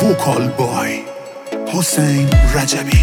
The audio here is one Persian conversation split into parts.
وکال بای حسین رجبی.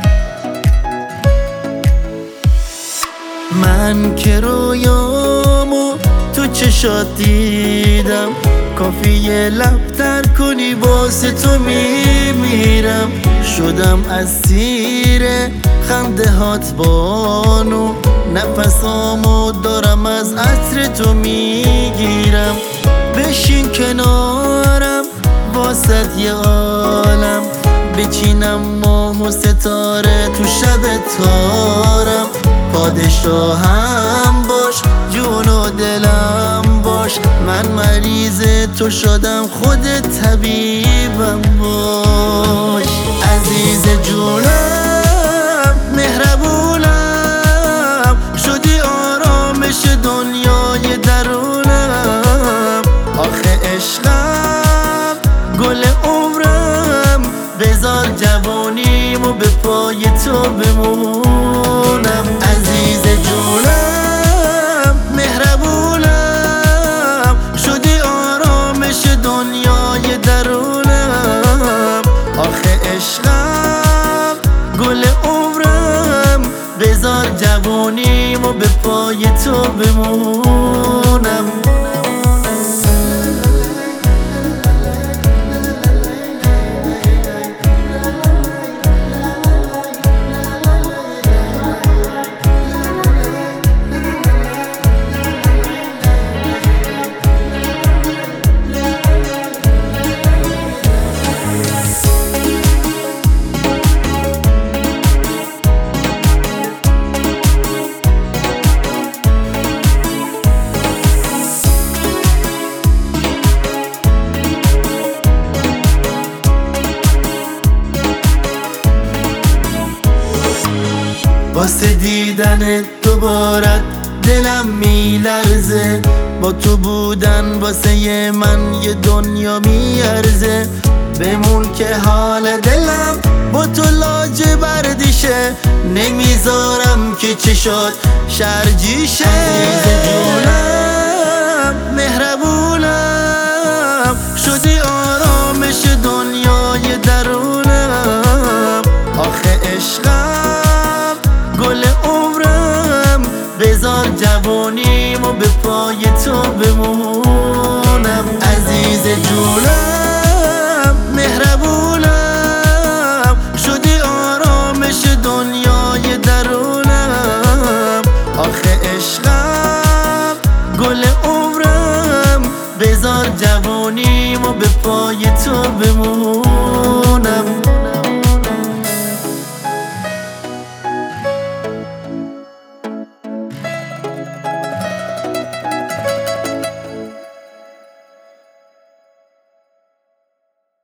من که رویامو تو چشات دیدم، کافیه لب تر کنی واسه تو میمیرم. شدم اسیر خنده هات بانو، نفسامو دارم از عطر تو میگیرم. بشین کنارم واسه یه عالم، بچینم ماه و ستاره تو شب تارم. پادشاهم باش جون و دلم باش، من مریض تو شدم خودت طبیبم باش. عزیز جونم مهربونم، شدی آرامش دنیای درونم. آخه عشقم گل عمرم، بذار جوانیمو به پای تو بمونم. عزیز جونم مهربونم، شدی آرامش دنیای درونم. آخه عشقم گل عمرم، بذار جوانیمو به پای تو بمونم. واسه دیدن دوبارت دلم میلرزه، با تو بودن واسه من یه دنیا میارزه. بمون که حال دلم با تو لاجوردیشه، نمیذارم که چشات شرجیشه. عزیز جونم مهربونم، شدی آرامش دنیای درونم. آخه عشقم گل عمرم، بذار جوانیمو به پای تو بمونم. عزیز جونم مهربونم، شدی آرامش دنیای درونم. آخه عشقم گل عمرم، بذار جوانیمو به پای تو بمونم.